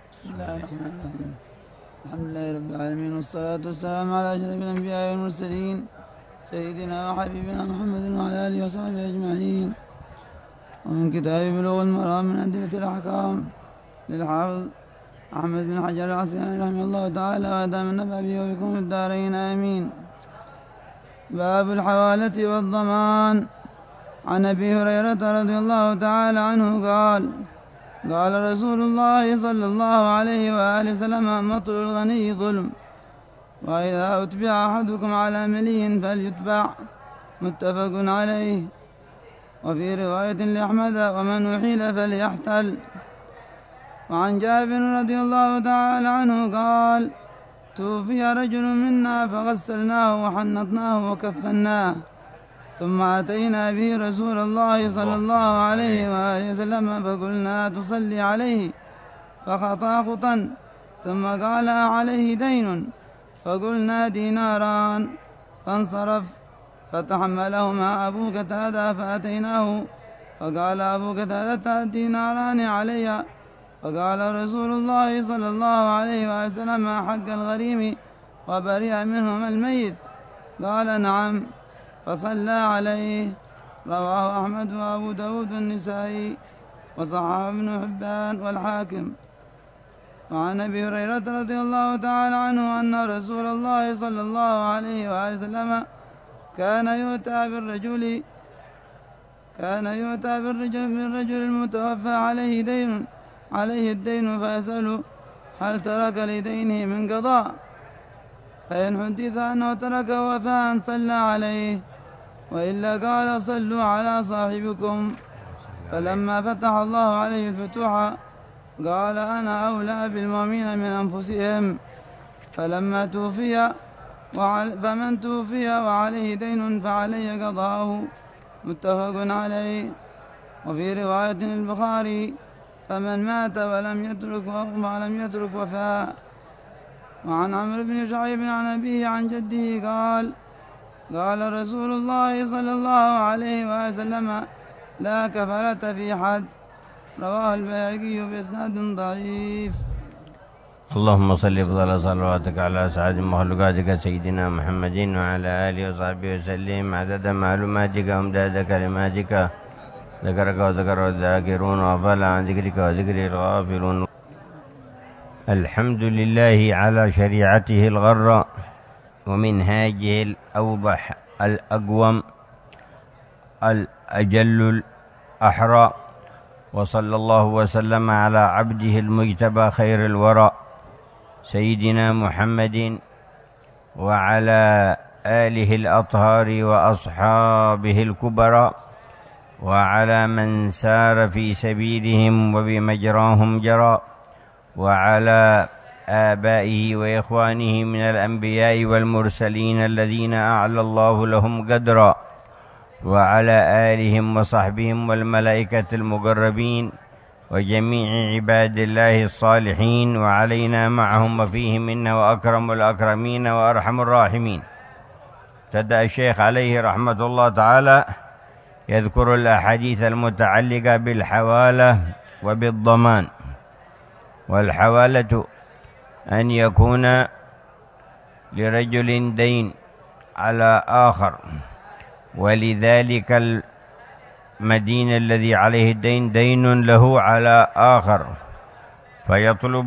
بسم الله الرحمن الرحيم. الحمد لله رب العالمين، والصلاة والسلام على أشرف الأنبياء والمرسلين سيدنا وحبيبنا محمد وعلى آله وصحبه أجمعين. ومن كتاب بلوغ المرام من أدلة الأحكام للحافظ أحمد بن حجر العسقلاني رحمه الله تعالى وأدام النفع به وبكم في الدارين آمين. باب الحوالة والضمان. عن أبي هريرة رضي الله تعالى عنه قال رسول الله صلى الله عليه وآله وسلم: مطل الغني ظلم، وإذا أتبع أحدكم على ملي فليتبع. متفق عليه. وفي رواية لأحمد: ومن أحيل فليحتل. وعن جابر رضي الله تعالى عنه قال: توفي رجل منا فغسلناه وحنطناه وكفناه، ثم أتينا به رسول الله صلى الله عليه وآله وسلم فقلنا: تصلي عليه؟ فخطا خطا، ثم قال: عليه دين؟ فقلنا: ديناران. فانصرف، فتحملهما أبو قتادة فأتيناه فقال أبو قتادة: ديناران علي. فقال رسول الله صلى الله عليه وسلم: حق الغريم وبرئ منهما الميت؟ قال: نعم. فصلى عليه. رواه أحمد وأبو داود والنسائي، وصححه ابن حبان والحاكم. وعن أبي هريرة رضي الله تعالى عنه أن رسول الله صلى الله عليه وآله وسلم كان يؤتى بالرجل المتوفى عليه الدين فيسأل: هل ترك لدينه من قضاء؟ فإن حدث أنه ترك وفاء صلى عليه، وإلا قال: صلوا على صاحبكم. فلما فتح الله عليه الفتوح قال: أنا أولى بالمؤمنين من أنفسهم. فمن توفي وعليه دين فعليه قضاءه. متفق عليه. وفي رواية البخاري: فمن مات ولم يترك وفاء. وعن عمرو بن شعيب عن أبيه عن جده قال رسول الله صلى الله عليه وسلم: لا كفالة في حد. رواه البيهقي بإسناد ضعيف. اللهم صل بفضل صلواتك على سعد مخلوقاتك سيدنا محمد وعلى آله وصحبه وسلم عدد معلوماتك وامداد كلماتك. ذكرك وذكر الذاكرون وغفل عن ذكرك وذكر الغافلون. الحمد لله على شريعته الغراء ومنهاجه الأوضح الأقوم الأجل الأحرى، وصلى الله وسلم على عبده المجتبى خير الورى سيدنا محمد وعلى آله الأطهار وأصحابه الكبرى، وعلى من سار في سبيلهم وبمجراهم جرى، وعلى آبائه وإخوانه من الأنبياء والمرسلين الذين أعلى الله لهم قدرا، وعلى آلهم وصحبهم والملائكة المقربين وجميع عباد الله الصالحين، وعلينا معهم وفيهم إنه أكرم الأكرمين وأرحم الراحمين. ابتدأ الشيخ عليه رحمة الله تعالى يذكر الأحاديث المتعلقة بالحوالة وبالضمان. والحوالة أن يكون لرجل دين على آخر، ولذلك المدين الذي عليه الدين دين له على آخر، فيطلب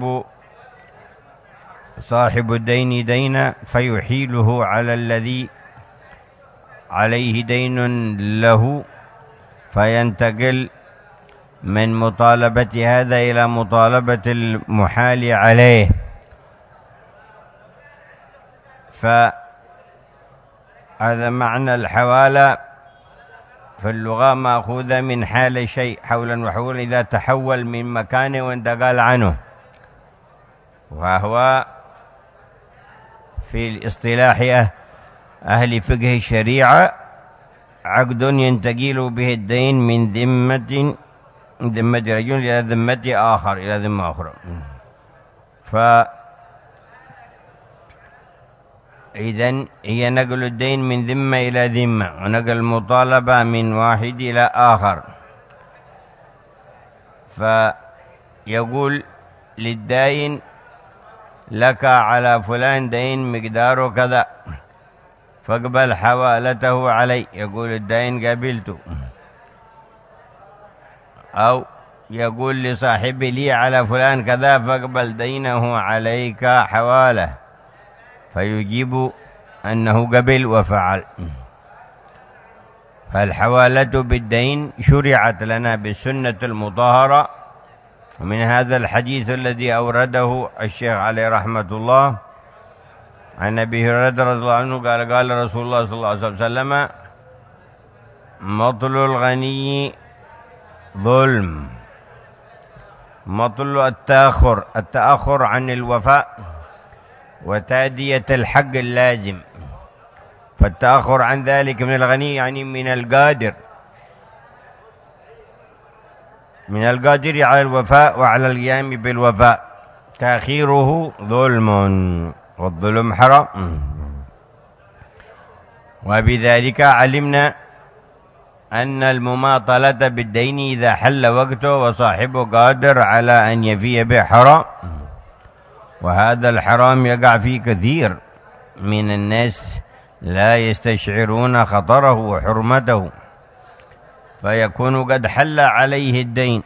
صاحب الدين دينا فيحيله على الذي عليه دين له، فينتقل من مطالبة هذا إلى مطالبة المحال عليه. فهذا معنى الحوالة في اللغة، مأخوذة من حال شيء حولا وحولا إذا تحول من مكانه وانتقل عنه، وهو في الاصطلاح أهل فقه الشريعة عقد ينتقل به الدين من ذمة رجل إلى ذمة آخر، إلى ذمة أخرى. فإذن هي نقل الدين من ذمة إلى ذمة، ونقل المطالبة من واحد إلى آخر. فيقول للداين لك على فلان دين مقداره كذا فاقبل حوالته علي، يقول الداين قبلته، أو يقول لصاحبي لي على فلان كذا فاقبل دينه عليك حواله، فيجيب أنه قبل وفعل. فالحوالة بالدين شرعت لنا بالسنة المطهرة، ومن هذا الحديث الذي أورده الشيخ عليه رحمة الله عن أبي هريرة رضي الله عنه قال قال رسول الله صلى الله عليه وسلم: مطل الغني ظلم. مطل التأخر عن الوفاء وتأدية الحق اللازم، فالتأخر عن ذلك من الغني يعني من القادر على الوفاء وعلى القيام بالوفاء، تأخيره ظلم، والظلم حرام. وبذلك علمنا أن المماطلة بالدين إذا حل وقته وصاحبه قادر على أن يفي به حرام، وهذا الحرام يقع فيه كثير من الناس لا يستشعرون خطره وحرمته، فيكون قد حل عليه الدين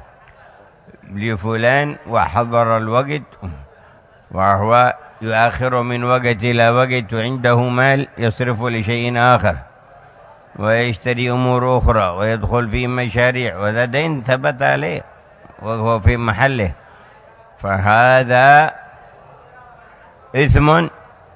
لفلان وحضر الوقت وهو يؤخر من وقت إلى وقت، وعنده مال يصرف لشيء آخر ويشتري أمور أخرى ويدخل في مشاريع، وهذا دين ثبت عليه وهو في محله، فهذا إثم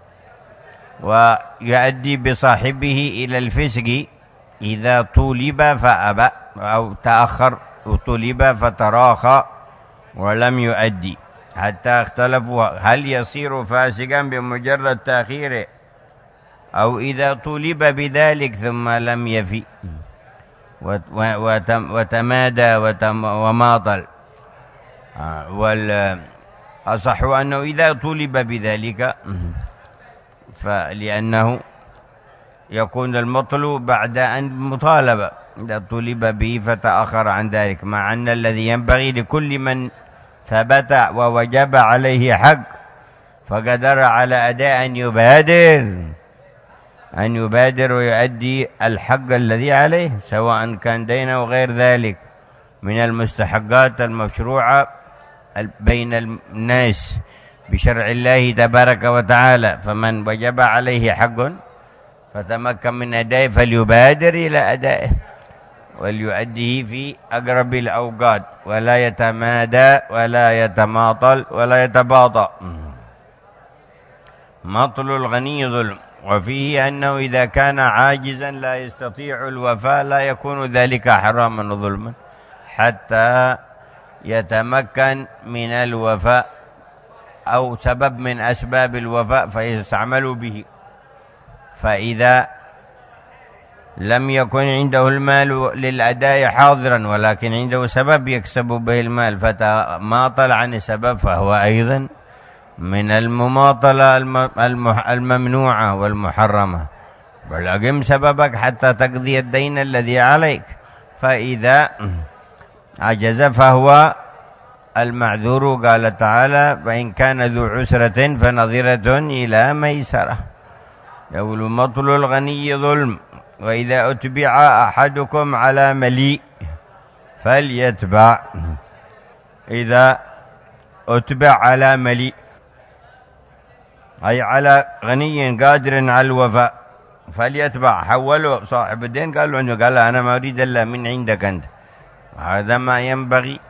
ويؤدي بصاحبه إلى الفسق إذا طولب فأبى، أو تأخر وطولب فتراخى ولم يؤدي، حتى اختلفوا هل يصير فاسقا بمجرد تأخيره أو إذا طولب بذلك ثم لم يفي وتمادى وماطل. والأصح أنه إذا طولب بذلك فلأنه يكون المطلوب بعد أن مطالبة، إذا طولب به فتأخر عن ذلك، مع أن الذي ينبغي لكل من ثبت ووجب عليه حق فقدر على أداء أن يبادر ويؤدي الحق الذي عليه، سواء كان دين أو غير ذلك من المستحقات المشروعة بين الناس بشرع الله تبارك وتعالى. فمن وجب عليه حق فتمكن من أدائه فليبادر إلى أدائه وليؤديه في أقرب الأوقات، ولا يتمادى ولا يتماطل ولا يتباطأ. مطل الغني ظلم، وفيه أنه إذا كان عاجزا لا يستطيع الوفاء لا يكون ذلك حراما وظلما حتى يتمكن من الوفاء أو سبب من أسباب الوفاء فيستعمل به. فإذا لم يكن عنده المال للأداء حاضرا ولكن عنده سبب يكسب به المال فتماطل عن السبب، فهو أيضا من المماطلة الممنوعة والمحرمة، بل أقم سببك حتى تقضي الدين الذي عليك، فإذا عجز فهو المعذور. قال تعالى: فإن كان ذو عسرة فنظرة إلى ميسرة. يقول: مطل الغني ظلم، وإذا أتبع أحدكم على مليء فليتبع. إذا أتبع على مليء أي على غني قادر على الوفاء فليتبع. حوله صاحب الدين قال له قال أنا ما أريد إلا من عندك أنت، هذا ما ينبغي.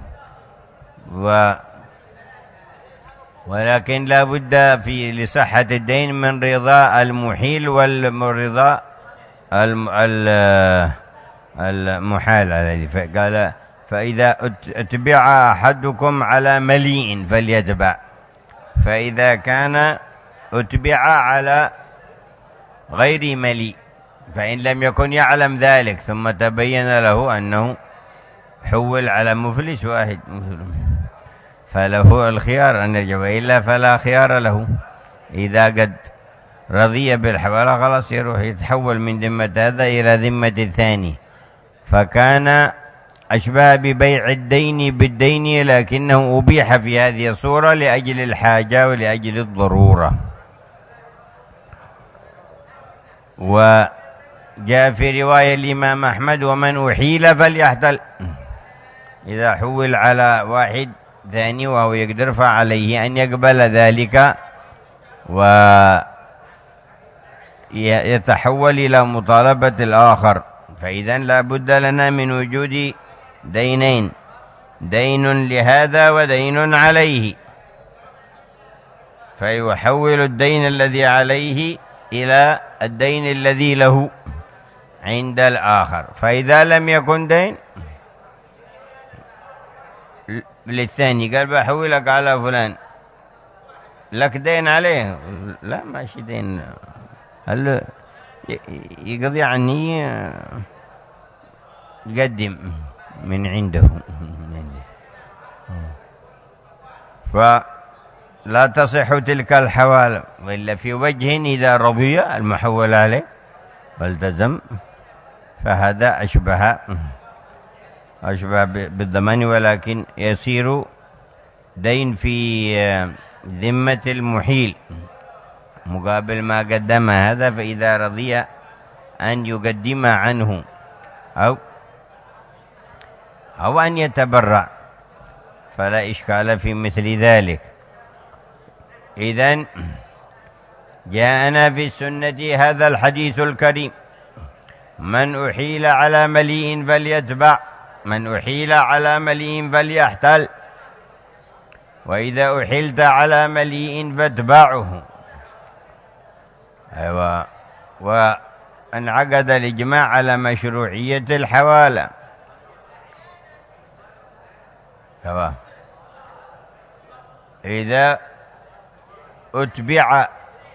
ولكن لا بد في لصحة الدين من رضا المحيل والرضا المحال الذي قال: فإذا أتبع أحدكم على مليء فليتبع. فإذا كان أتبع على غير مليء فإن لم يكن يعلم ذلك ثم تبين له أنه حول على مفلس واحد فله الخيار أن يرجع، وإلا فلا خيار له. إذا قد رضي بالحوالة خلاص يروح يتحول من ذمة هذا إلى ذمة الثاني. فكان أشبه ببيع الدين بالدين، لكنه أبيح في هذه الصورة لأجل الحاجة ولأجل الضرورة. وجاء في رواية الإمام أحمد: ومن أحيل فليحتل. إذا حول على واحد ثاني وهو يقدر فعليه أن يقبل ذلك ويتحول إلى مطالبة الآخر. فإذا لا بد لنا من وجود دينين، دين لهذا ودين عليه، فيحول الدين الذي عليه إلى الدين الذي له عند الآخر. فإذا لم يكن دين للثاني، قال بحولك على فلان، لك دين عليه؟ لا، ماشي دين، هل يقضي عني، قدم من عنده. فلا تصح تلك الحوالة، وإلا في وجه إذا رضي المحول عليه والتزم، فهذا أشبه بالضمان، ولكن يصير دين في ذمة المحيل مقابل ما قدم هذا. فإذا رضي أن يقدم عنه أو أن يتبرع فلا إشكال في مثل ذلك. إذن جاءنا في السنة هذا الحديث الكريم: من أحيل على مليء فليتبع، من أحيل على مليء فليحتل، وإذا أحلت على مليء فاتبعه. أيوة. وانعقد الإجماع على مشروعية الحوالة. إذا أتبع،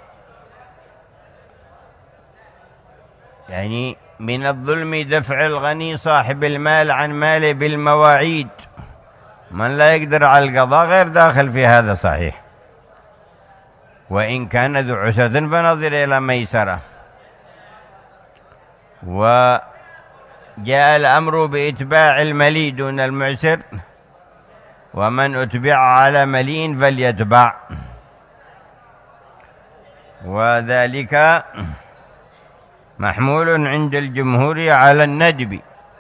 يعني من الظلم دفع الغني صاحب المال عن ماله بالمواعيد، من لا يقدر على القضاء غير داخل في هذا، صحيح، وإن كان ذو عسرة فنظر إلى ميسرة. وجاء الأمر بإتباع الملي دون المعسر: ومن أتبع على مليء فليتبع، وذلك محمول عند الجمهور على الندب،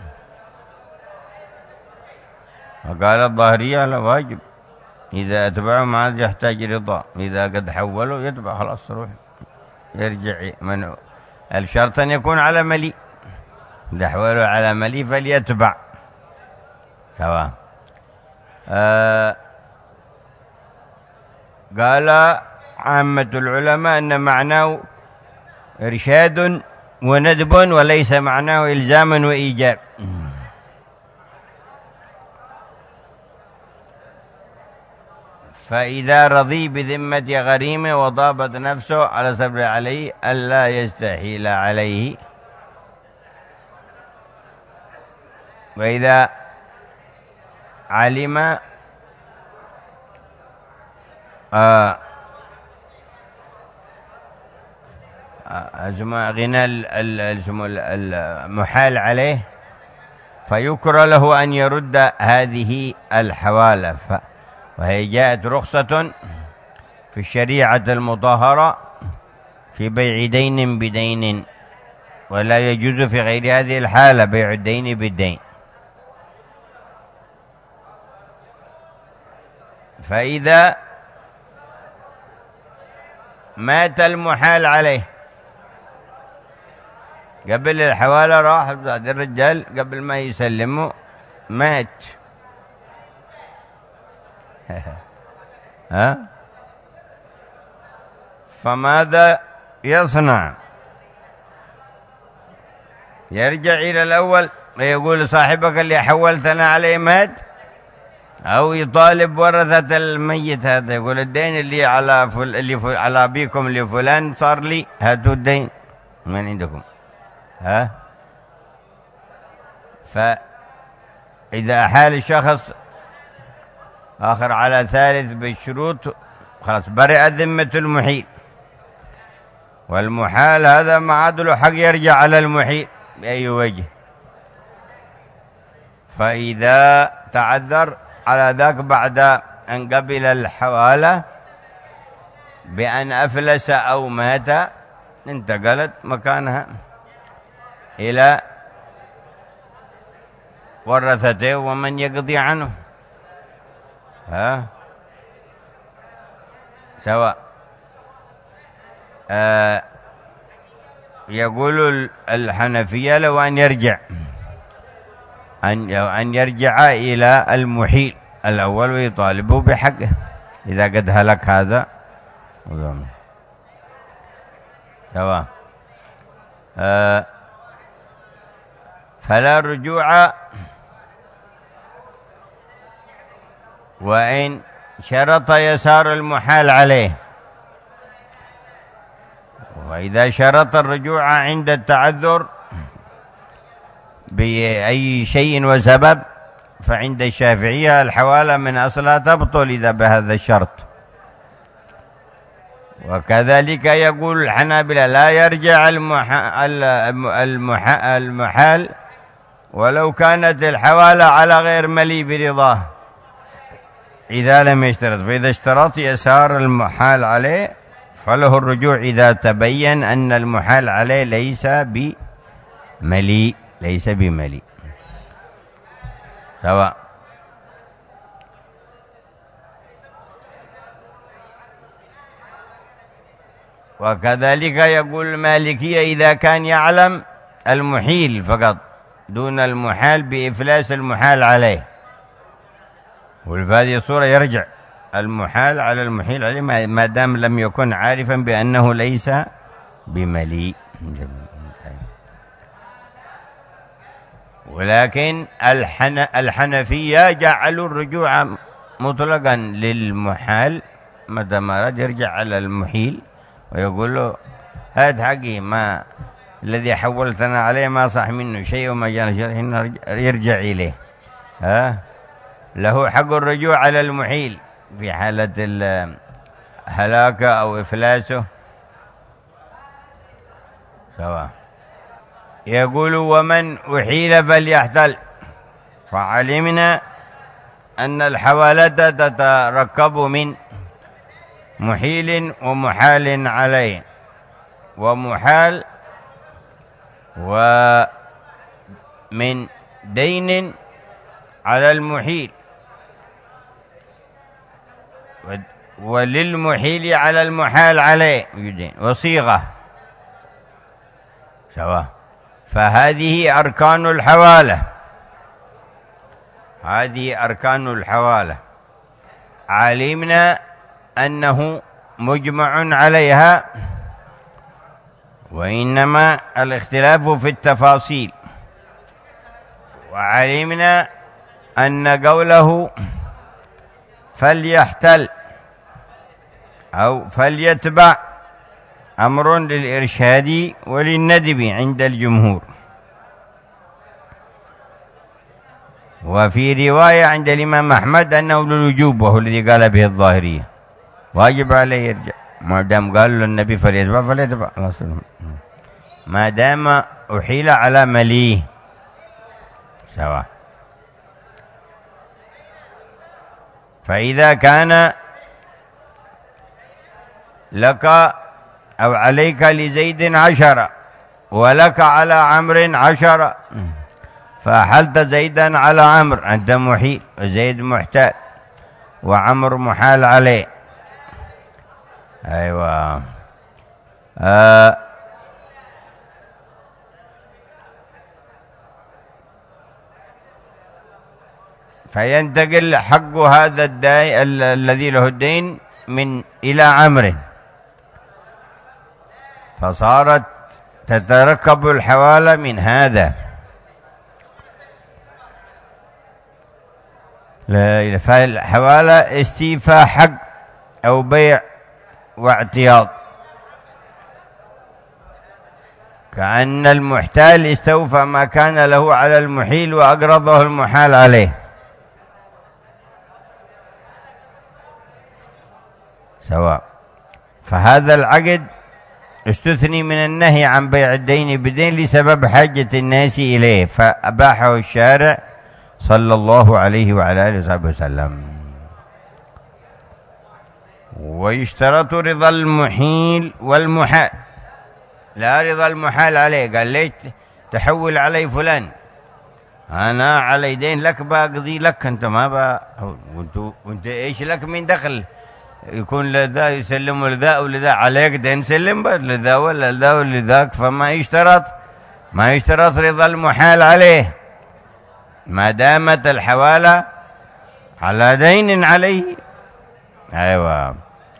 وقال الظاهرية على واجب، إذا أتبعوا ما عاد يحتاج رضا، إذا قد حولوا يتبع خلاص روح يرجع. من الشرط أن يكون على ملي، إذا حولوا على ملي فليتبع سواء. قال عامة العلماء أن معناه إرشاد وندب، وليس معناه إلزام وإيجاب. فإذا رضي بذمة غريمه وضابط نفسه على صبر عليه ألا يستحيل عليه، وإذا علم غنى المحال عليه فيكره له أن يرد هذه الحوالة. وهي جاءت رخصة في الشريعة المطهرة في بيع دين بدين، ولا يجوز في غير هذه الحالة بيع الدين بالدين. فإذا مات المحال عليه قبل الحوالة، راح الرجال قبل ما يسلمه مات، فماذا يصنع؟ يرجع إلى الأول ويقول صاحبك اللي حولتنا عليه مات، أو يطالب ورثة الميت هذا يقول الدين اللي على أبيكم لفلان صار لي، هاتوا الدين من عندكم. فإذا أحال الشخص آخر على ثالث بالشروط خلاص برئت ذمة المحيل، والمحال هذا ما عاد له حق يرجع على المحيل بأي وجه. فإذا تعذر على ذاك بعد أن قبل الحوالة بأن أفلس أو مات، انتقلت مكانها إلى ورثته ومن يقضي عنه، سواء. يقول الحنفية لو أن يرجع أن يرجع إلى المحيل الأول ويطالبه بحقه إذا قد هلك هذا، سواء. فلا رجوع وإن شرط يسار المحال عليه. وإذا شرط الرجوع عند التعذر بأي شيء وسبب فعند الشافعية الحوالة من أصلها تبطل إذا بهذا الشرط. وكذلك يقول الحنابلة لا يرجع المحال ولو كانت الحوالة على غير ملي برضاه إذا لم يشترط. فإذا اشترط يسار المحال عليه فله الرجوع إذا تبين أن المحال عليه ليس بملي، سواء. وكذلك يقول المالكية إذا كان يعلم المحيل فقط دون المحال بإفلاس المحال عليه، وفي هذه الصورة يرجع المحال على المحيل عليه ما دام لم يكن عارفا بأنه ليس بملي. ولكن الحنفية جعلوا الرجوع مطلقا للمحال، متى ما رد يرجع على المحيل ويقول له هات حقي، ما الذي حولتنا عليه ما صح منه شيء وما جانا شرح، يرجع إليه. له حق الرجوع على المحيل في حالة الهلاك أو إفلاسه، سواء. يقول ومن أحيل فليحتل. فعلمنا أن الحوالة تتركب من محيل ومحال عليه، ومحال ومن دين على المحيل، وللمحيل على المحال عليه وصيغة، سواء. فهذه أركان الحوالة، هذه أركان الحوالة علمنا أنه مجمع عليها، وإنما الاختلاف في التفاصيل. وعلمنا أن قوله فليحتل أو فليتبع أمر للإرشاد وللندب عند الجمهور. وفي رواية عند الإمام أحمد أنه للوجوب، وهو الذي قال به الظاهرية، واجب عليه يرجع ما دام قال له النبي فليتبع ما دام أحيل على مليه، سواء. فإذا كان لك أو عليك لزيد 10 ولك على عمرو 10، فأحلت زيدا على عمرو، أنت محيل وزيد محتال وعمرو محال عليه. أيوة. فينتقل حق هذا الدين الذي له الدين من إلى عمرو، فصارت تتركب الحوالة من هذا. فالحوالة استيفاء حق أو بيع واعتياض، كأن المحتال استوفى ما كان له على المحيل وأقرضه المحال عليه، سواء. فهذا العقد استثني من النهي عن بيع الدين بدين لسبب حاجة الناس إليه، فأباحه الشارع صلى الله عليه وعلى آله وصحبه وسلم. ويشترط رضا المحيل والمحال، لا رضا المحال عليه. قال ليش تحول علي فلان، أنا علي دين لك بقضي لك، أنت ما وأنت إيش لك من دخل؟ يكون لذا يسلم لذا ولذا، عليك دين سلم لذا ولا لذا ولذاك. فما يشترط رضا المحال عليه ما دامت الحوالة على دين عليه. أيوة.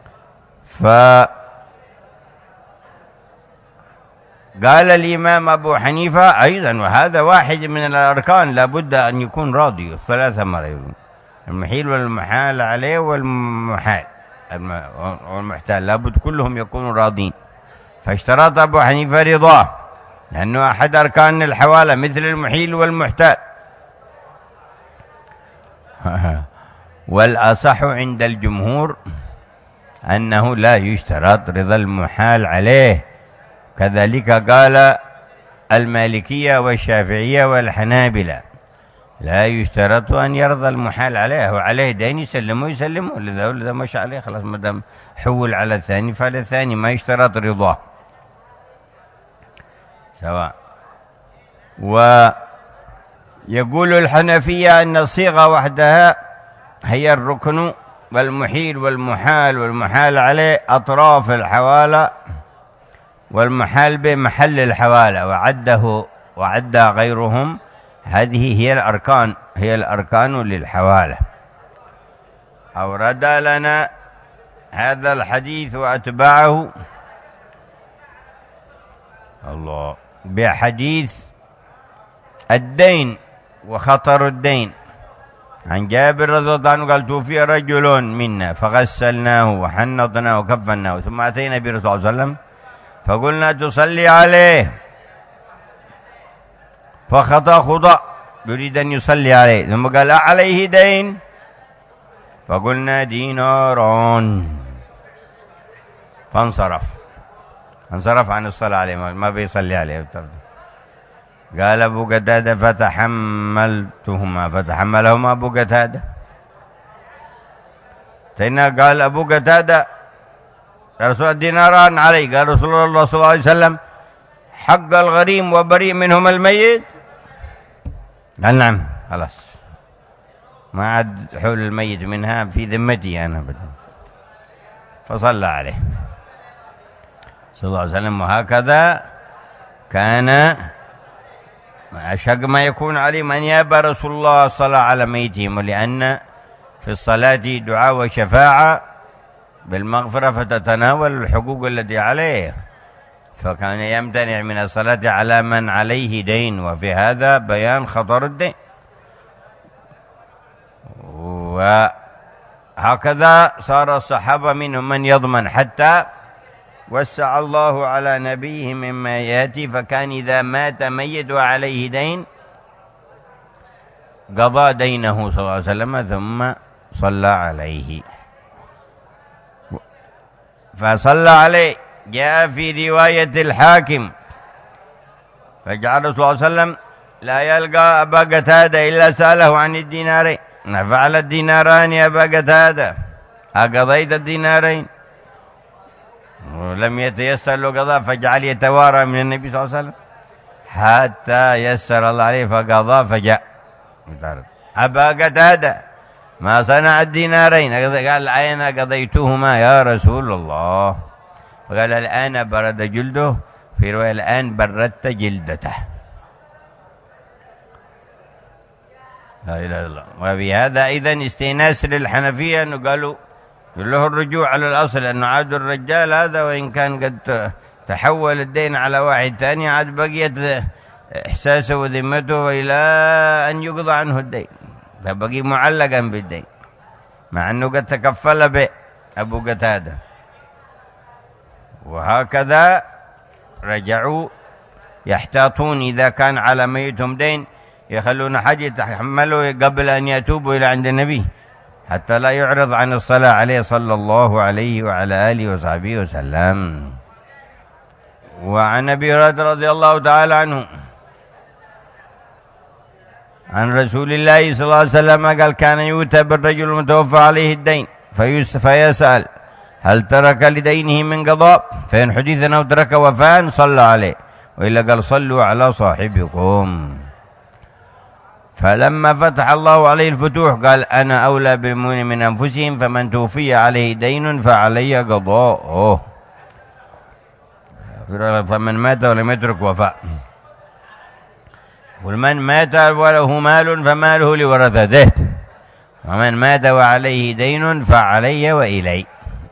قال الإمام أبو حنيفة أيضا، وهذا واحد من الأركان لابد أن يكون راضي الثلاثة مرات، المحيل والمحال عليه والمحال والمحتال، لابد كلهم يكونوا راضين. فاشترط أبو حنيفة رضاه لأنه أحد أركان الحوالة مثل المحيل والمحتال. والأصح عند الجمهور أنه لا يشترط رضا المحال عليه، كذلك قال المالكية والشافعية والحنابلة، لا يشترط أن يرضى المحال عليه، وعليه دين يسلمه لذا مش عليه خلاص، ما دام حول على الثاني فعلى الثاني، ما يشترط رضاه سواء. ويقول الحنفية أن الصيغة وحدها هي الركن، والمحيل والمحال عليه أطراف الحوالة، والمحال بمحل الحوالة، وعد غيرهم. هذه هي الأركان للحوالة. أورد لنا هذا الحديث وأتباعه الله بحديث الدين وخطر الدين. عن جابر رضي الله عنه قال: توفي رجل منا فغسلناه وحنطناه وكفناه، ثم أتينا برسول الله صلى الله عليه وسلم فقلنا تصلي عليه، فخطأ يريد أن يصلي عليه، ثم قال: عليه دين؟ فقلنا: ديناران. فانصرف عن الصلاة عليه، ما بيصلي عليه. قال أبو قتادة: فتحملهما أبو قتادة. قال أبو قتادة: رسول الديناران علي. قال رسول الله صلى الله عليه وسلم: حق الغريم وبريء منهم الميت. قال: نعم، خلاص ما عاد حول الميت منها في ذمتي أنا بدأ. فصلى عليه صلى الله عليه وسلم. وهكذا كان أشق ما يكون عليه من يابى رسول الله صلى على ميتهم، ولأن في الصلاة دعاء وشفاعة بالمغفرة فتتناول الحقوق التي عليه، فكان يمتنع من الصلاة على من عليه دين، وفي هذا بيان خطر الدين. وهكذا صار الصحابة منهم من يضمن، حتى وسع الله على نبيه مما يأتي، فكان إذا مات ميت وعليه دين قضى دينه صلى الله عليه وسلم ثم صلى عليه. فصلى عليه. جاء في رواية الحاكم: فجعل رسول الله صلى الله عليه وسلم لا يلقى أبا قتادة إلا سأله عن الدينارين: فعل الديناران يا أبا قتادة؟ أقضيت الدينارين؟ ولم يتيسر له قضاء، فجعل يتوارى من النبي صلى الله عليه وسلم حتى يسر الله عليه فقضى. فجاء: أبا قتادة ما صنع الدينارين؟ قال: أين قضيتهما يا رسول الله؟ فقال: الآن برد جلده، في رواية الآن بردت جلدته. لا إله إلا الله. وبهذا إذن استئناس للحنفية أنه قالوا له الرجوع على الأصل، أنه عاد الرجال هذا وإن كان قد تحول الدين على واحد ثاني عاد بقيت إحساسه وذمته إلى أن يقضى عنه الدين، فبقي معلقا بالدين مع أنه قد تكفل به أبو قتادة. وهكذا رجعوا يحتاطون إذا كان على ميتهم دين، يخلون حاجة يتحملوا قبل أن يتوبوا إلى عند النبي حتى لا يعرض عن الصلاة عليه صلى الله عليه وعلى آله وصحبه وسلم. وعن أبي هريرة رضي الله تعالى عنه عن رسول الله صلى الله عليه وسلم قال كان يؤتى بالرجل المتوفى عليه الدين فيسأل هل ترك لدينه من قضاء، فإن حديث أنه ترك وفاء صلى عليه، وإلا قال صلوا على صاحبكم. فلما فتح الله عليه الفتوح قال أنا أولى بالمؤمنين من أنفسهم، فمن توفي عليه دين فعلي قضاؤه، فمن مات ولم يترك وفاء، ومن مات وله مال فماله لورثته، ومن مات وعليه دين فعلي وإلي،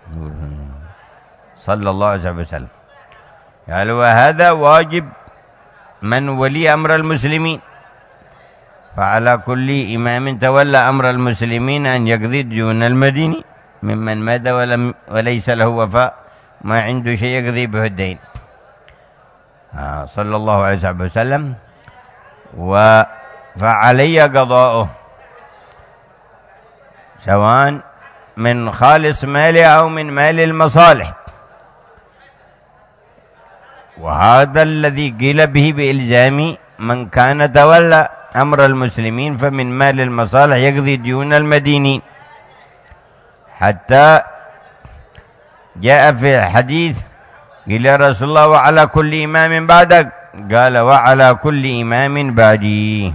صلى الله عليه وسلم. قال وهذا واجب من ولي أمر المسلمين، فعلى كل إمام تولى أمر المسلمين أن يقضي ديون المدين ممن مات وليس له وفاء، ما عنده شيء يقضي به الدين، صلى الله عليه وسلم. فعلي قضاؤه سواء من خالص ماله أو من مال المصالح، وهذا الذي قيل به بإلزام من كان تولى أمر المسلمين، فمن مال المصالح يقضي ديون المدينين، حتى جاء في حديث قيل رسول الله وعلى كل إمام بعدك، قال وعلى كل إمام بعدي.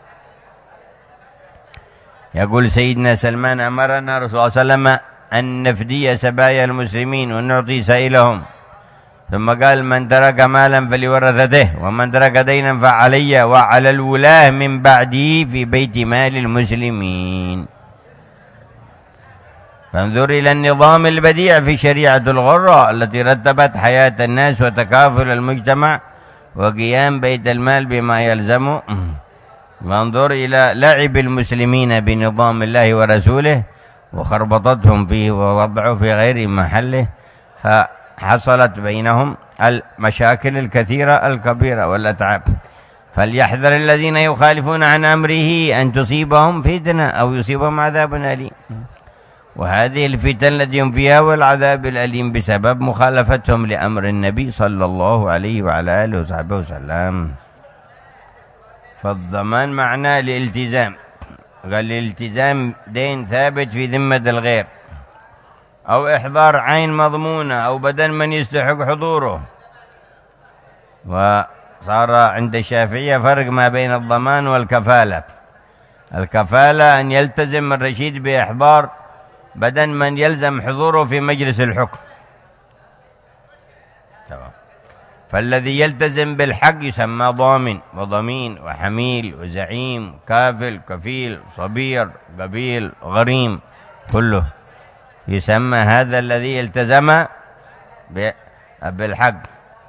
يقول سيدنا سلمان أمرنا رسول الله صلى الله عليه وسلم أن نفدي سبايا المسلمين ونعطي سائلهم، ثم قال من ترك مالا فلورثته، ومن ترك دينا فعلي وعلى الولاة من بعدي في بيت مال المسلمين. فانظر إلى النظام البديع في شريعة الغرة التي رتبت حياة الناس وتكافل المجتمع وقيام بيت المال بما يلزمه، وانظر إلى لعب المسلمين بنظام الله ورسوله وخربطتهم فيه ووضعه في غير محله، فحصلت بينهم المشاكل الكثيرة الكبيرة والأتعاب. فليحذر الذين يخالفون عن أمره أن تصيبهم فتنة أو يصيبهم عذاب أليم، وهذه الفتن التي هم فيها والعذاب الأليم بسبب مخالفتهم لأمر النبي صلى الله عليه وعلى آله وصحبه وسلم. فالضمان معناه الالتزام، قال الالتزام دين ثابت في ذمة الغير، أو إحضار عين مضمونة، أو بدل من يستحق حضوره. وصار عند الشافعية فرق ما بين الضمان والكفالة. الكفالة أن يلتزم الرشيد بإحضار بدل من يلزم حضوره في مجلس الحكم، فالذي يلتزم بالحق يسمى ضامن وضمين وحميل وزعيم كافل كفيل صبير قبيل غريم، كله يسمى هذا الذي التزم بالحق.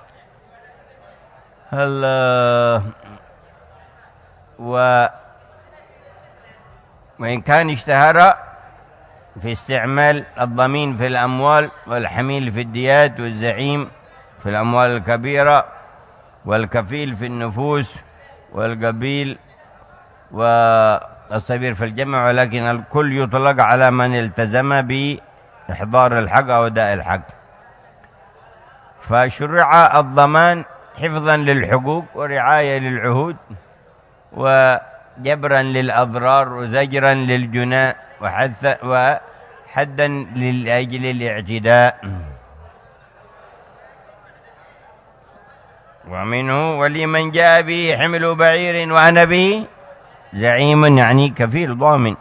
وإن كان اشتهر في استعمال الضمين في الأموال، والحميل في الديات، والزعيم في الأموال الكبيرة، والكفيل في النفوس، والقبيل والصبير في الجمع، ولكن الكل يطلق على من التزم بإحضار الحق أو أداء الحق. فشرع الضمان حفظا للحقوق ورعاية للعهود وجبرا للأضرار وزجرا للجناء وحدا لأجل الاعتداء. ومنه ولمن جاء به حمل بعير وأنا به زعيم، يعني كفيل ضامن.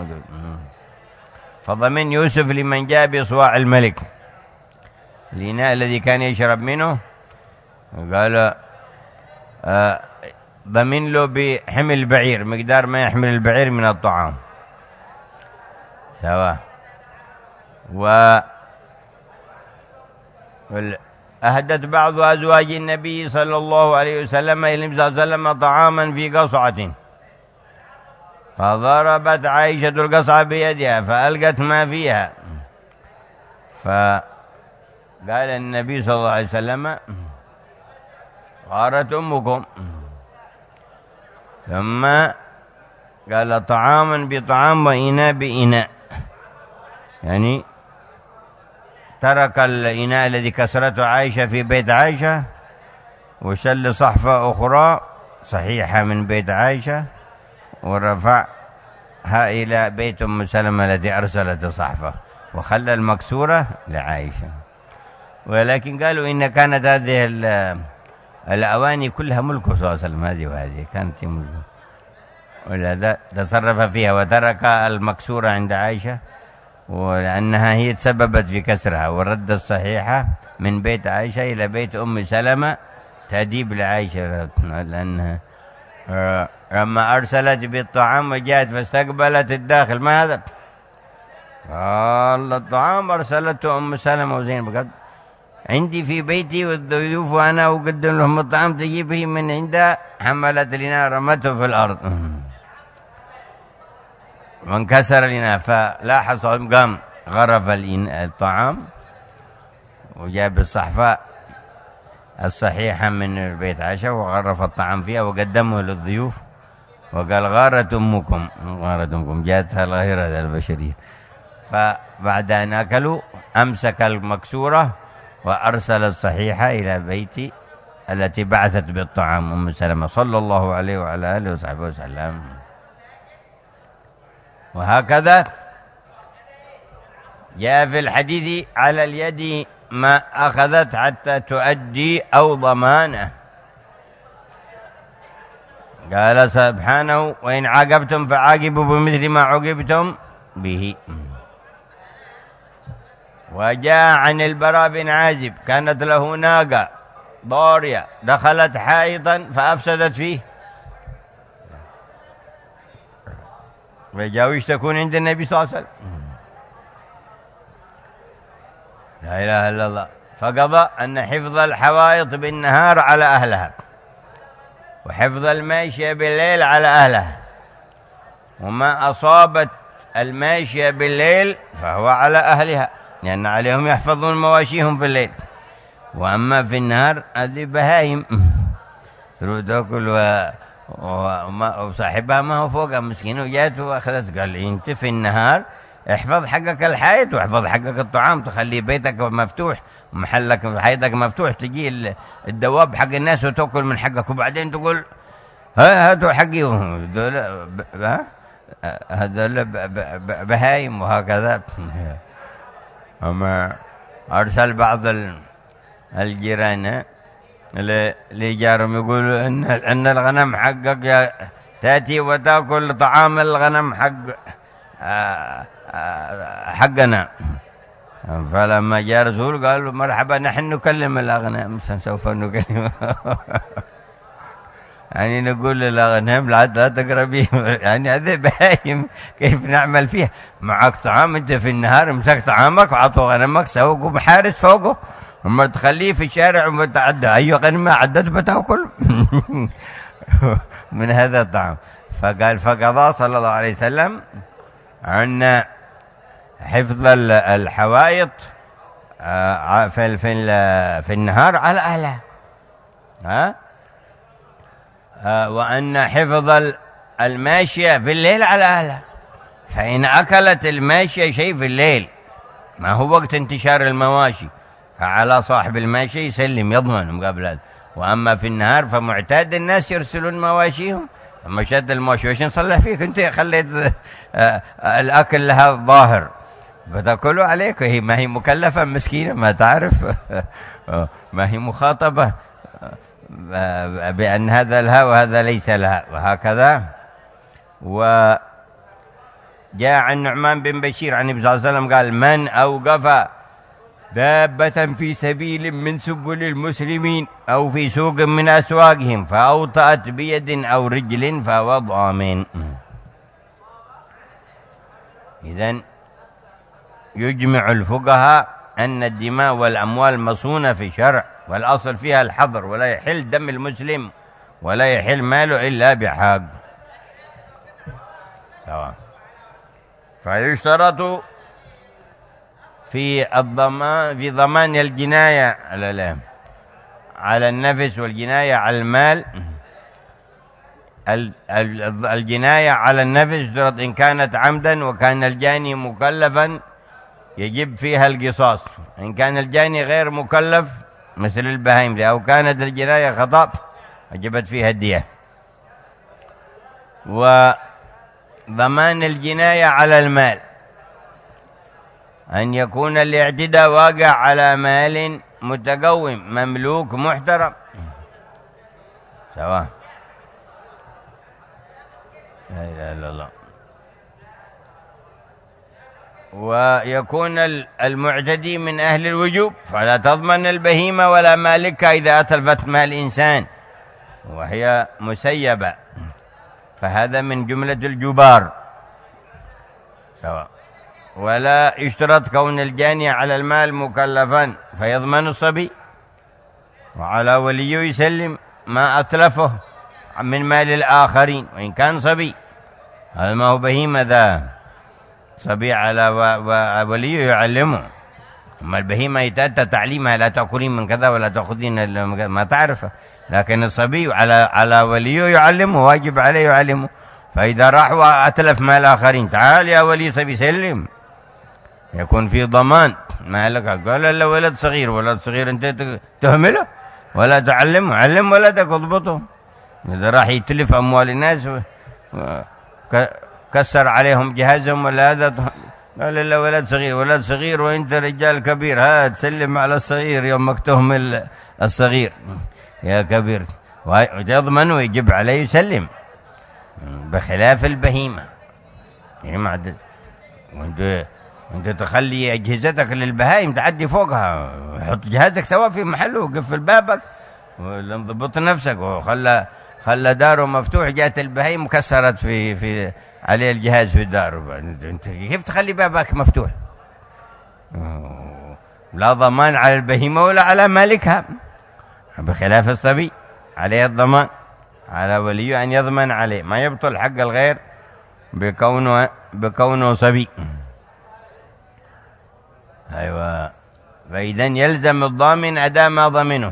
فضمن يوسف لمن جاء بصواع الملك، الإناء الذي كان يشرب منه، قال ضمن له بحمل بعير مقدار ما يحمل البعير من الطعام سواء. أهدت بعض أزواج النبي صلى الله عليه وسلم إلى النبي صلى الله عليه وسلم طعاما في قصعة، فضربت عائشة القصعة بيدها فألقت ما فيها، فقال النبي صلى الله عليه وسلم غارت أمكم، ثم قال طعاما بطعام وإناء بإناء، يعني ترك الإناء الذي كسرته عائشة في بيت عائشة وشل صحفة أخرى صحيحة من بيت عائشة ورفعها إلى بيت أم سلمة التي أرسلت الصحفة، وخلى المكسورة لعائشة. ولكن قالوا إن كانت هذه الأواني كلها ملكه صلى الله عليه وسلم، هذه وهذه كانت ملكه، ولذا تصرف فيها وترك المكسورة عند عائشة، ولأنها هي تسببت في كسرها، ورد الصحيحة من بيت عائشة إلى بيت أم سلمة تأديب لعائشة، لأنها لما أرسلت بالطعام وجاءت فاستقبلت الداخل، ما هذا؟ قال الطعام أرسلته أم سلمة وزينب، قال عندي في بيتي والضيوف وأنا أقدم لهم الطعام تجيبه من عندها، حملت لنا رمته في الأرض وانكسر لنا، فلاحظ قام غرف الطعام وجاب الصحفاء الصحيحة من بيت عائشة وغرف الطعام فيها وقدمه للضيوف، وقال غارت أمكم جاءتها الغيرة البشرية. فبعد أن أكلوا أمسك المكسورة وأرسل الصحيحة إلى بيت التي بعثت بالطعام أم سلمة صلى الله عليه وعلى آله وصحبه وسلم. وهكذا جاء في الحديث على اليد ما أخذت حتى تؤدي أو ضمانه، قال سبحانه وإن عاقبتم فعاقبوا بمثل ما عوقبتم به. وجاء عن البراء بن عازب كانت له ناقة ضارية دخلت حائطا فأفسدت فيه، وجاءوا يشتكون عند النبي صلى الله عليه وسلم، لا إله إلا الله، فقضى أن حفظ الحوائط بالنهار على أهلها، وحفظ الماشية بالليل على أهلها، وما أصابت الماشية بالليل فهو على أهلها، لأن عليهم يحفظون مواشيهم في الليل، وأما في النهار هذه بهايم تروح تأكل وصاحبها ما هو فوقها مسكين، وجاءت وأخذت، قال أنت في النهار احفظ حقك الحائط واحفظ حقك الطعام، تخلي بيتك مفتوح ومحلك حيطك مفتوح، تجي الدواب حق الناس وتأكل من حقك، وبعدين تقول هاتوا حقي، هذول بهايم. وهكذا أما أرسل بعض الجيران لجارهم يقولوا أن الغنم حقك تأتي وتأكل طعام الغنم حقنا، فلما جاء رسول قالوا مرحبا نحن نكلم الأغنام، سوف نكلم يعني نقول للأغنام لا تقربي، يعني هذه بهايم كيف نعمل فيها؟ معك طعام أنت في النهار امسك طعامك وعطوا غنمك سوقوا محارس فوقه، أما تخليه في الشارع ومتعدى أي غنمة عدت بتأكل من هذا الطعام. فقال فقضى صلى الله عليه وسلم أن حفظ الحوائط في النهار على أهلها، وأن حفظ الماشية في الليل على أهلها، فإن أكلت الماشية شيء في الليل ما هو وقت انتشار المواشي، فعلى صاحب الماشي يسلم يضمن مقابل هذا، وأما في النهار فمعتاد الناس يرسلون مواشيهم، فما شد المواشي وش نصلح فيك أنت خليت الأكل لها ظاهر بتأكلوا عليك، هي ما هي مكلفة مسكينة ما تعرف ما هي مخاطبة بأن هذا لها وهذا ليس لها. وهكذا وجاء عن نعمان بن بشير عن النبي صلى الله عليه وسلم قال من أوقف دابة في سبيل من سبل المسلمين أو في سوق من أسواقهم فأوطأت بيد أو رجل فهو ضامن. إذن يجمع الفقهاء أن الدماء والأموال مصونة في الشرع، والأصل فيها الحظر، ولا يحل دم المسلم ولا يحل ماله إلا بحق. سواء فيشترط في ضمان الجناية على النفس والجناية على المال. الجناية على النفس يشترط إن كانت عمدا وكان الجاني مكلفا يجب فيها القصاص، إن كان الجاني غير مكلف مثل البهائم دي أو كانت الجناية خطأ وجبت فيها الدية. ضمان الجناية على المال، أن يكون الاعتداء واقع على مال متقوم مملوك محترم سواء. لا إله إلا الله. ويكون المعتدي من أهل الوجوب، فلا تضمن البهيمة ولا مالكها إذا أتلفت مال إنسان وهي مسيبة، فهذا من جملة الجبار سواء. ولا يشترط كون الجاني على المال مكلفا فيضمن الصبي، وعلى وليه يسلم ما أتلفه من مال الآخرين وإن كان صبي، هذا ما هو بهيمة، ذا صبي على وليه يعلمه. أما البهيمة يتأتى تعليمها، لا تأكلين من كذا ولا تأخذين ما تعرفه، لكن الصبي على وليه يعلمه، واجب عليه يعلمه. فإذا راح وأتلف مال الآخرين، تعال يا ولي صبي سلم، يكون في ضمان. ما لك قال إلا ولد صغير، ولد صغير أنت تهمله ولا تعلمه، علم ولدك اضبطه. إذا راح يتلف أموال الناس كسر عليهم جهازهم ولا هذا، قال إلا ولد صغير، ولد صغير وأنت رجال كبير، ها تسلم على الصغير يومك تهمل الصغير يا كبير، ويضمن ويجب عليه يسلم، بخلاف البهيمة. وانت تخلي أجهزتك للبهائم تعدي فوقها، حط جهازك سوا في محله وقفل بابك وانضبط نفسك، خلى داره مفتوح، جات البهائم وكسرت في عليه الجهاز في الدار، انت كيف تخلي بابك مفتوح؟ لا ضمان على البهيمة ولا على مالكها، بخلاف الصبي عليه الضمان، على وليه أن يضمن عليه، ما يبطل حق الغير بكونه صبي. أيوة. فإذن يلزم الضامن أداء ما ضمنه،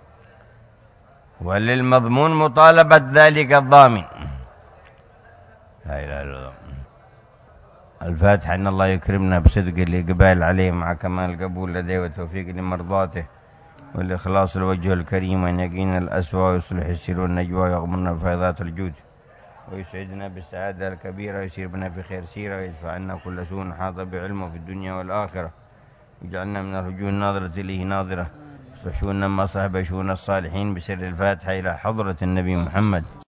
وللمضمون مطالبة ذلك الضامن. لا إله إلا الله. الفاتحة. إن الله يكرمنا بصدق الإقبال عليه مع كمال القبول لديه والتوفيق لمرضاته والإخلاص لوجهه الكريم، وأن يقينا الأسوأ ويصلح السر والنجوى ويغمرنا بفيضات الجود ويسعدنا بالسعادة الكبيرة ويسير بنا في خير سيرة ويدفع عنا كل سوء حاط بعلمه في الدنيا والآخرة، وجعلنا من الرجوع الناظرة إليه ناظرة، صحشونا ما صاحب شؤون الصالحين بسر الفاتحة إلى حضرة النبي محمد.